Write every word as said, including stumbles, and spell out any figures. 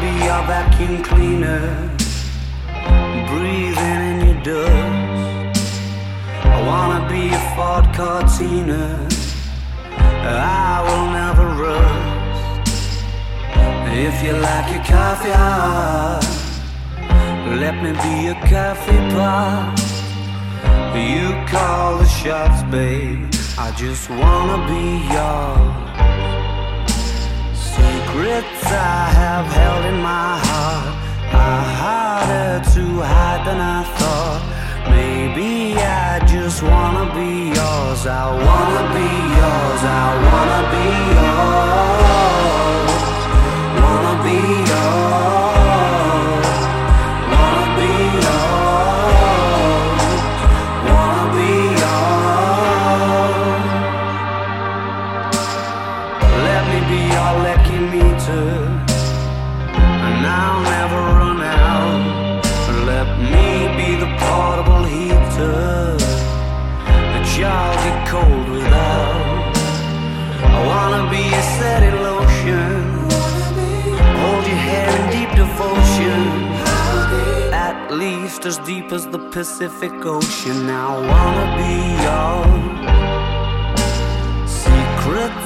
be your vacuum cleaner, breathing in your dust. I wanna be a Ford Cortina, I will never rust. If you like your coffee hot, let me be a coffee pot. You call the shots, babe, I just wanna be yours. Secrets I have held in my heart are harder to hide than I thought. Maybe I just wanna be yours. I wanna be yours. I wanna be yours. Wanna be yours. Wanna be yours. Wanna be yours. Let me be your lucky meter, and I'll never run out. Let me be the portable heater that y'all get cold without. I wanna be a steady lotion, hold your hand in deep devotion, at least as deep as the Pacific Ocean. I wanna be yours. Secrets